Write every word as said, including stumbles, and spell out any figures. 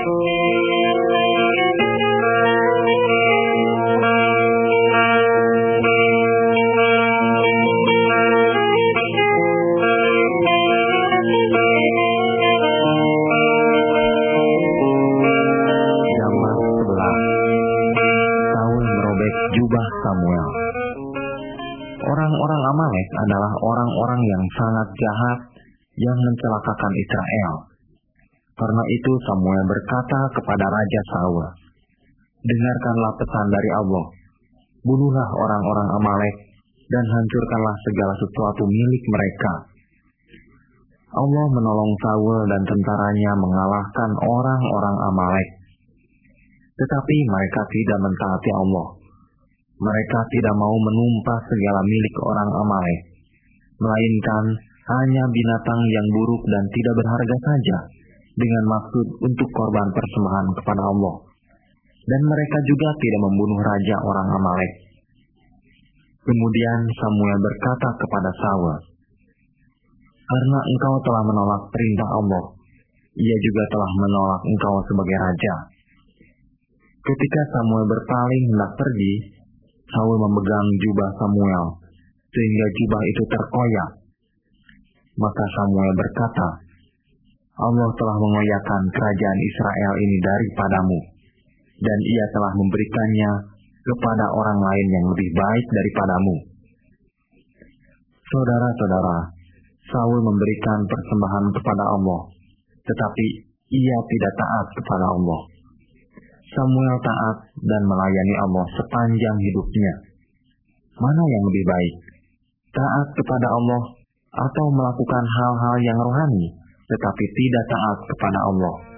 Jubah Samuel. Orang-orang Amalek adalah orang-orang yang sangat jahat yang mencelakakan Israel. Karena itu Samuel berkata kepada Raja Saul, "Dengarkanlah pesan dari Allah. Bunuhlah orang-orang Amalek dan hancurkanlah segala sesuatu milik mereka." Allah menolong Saul dan tentaranya mengalahkan orang-orang Amalek. Tetapi mereka tidak mentaati Allah. Mereka tidak mau menumpas segala milik orang Amalek, melainkan hanya binatang yang buruk dan tidak berharga saja, dengan maksud untuk korban persembahan kepada Allah. Dan mereka juga tidak membunuh raja orang Amalek. Kemudian Samuel berkata kepada Saul, "Karena engkau telah menolak perintah Allah, ia juga telah menolak engkau sebagai raja." Ketika Samuel berpaling hendak pergi, Saul memegang jubah Samuel, sehingga jubah itu terkoyak. Maka Samuel berkata, "Allah telah mengoyakkan kerajaan Israel ini daripadamu, dan ia telah memberikannya kepada orang lain yang lebih baik daripadamu." Saudara-saudara, Saul memberikan persembahan kepada Allah, tetapi ia tidak taat kepada Allah. Samuel taat dan melayani Allah sepanjang hidupnya. Mana yang lebih baik? Taat kepada Allah atau melakukan hal-hal yang rohani, tetapi tidak taat kepada Allah?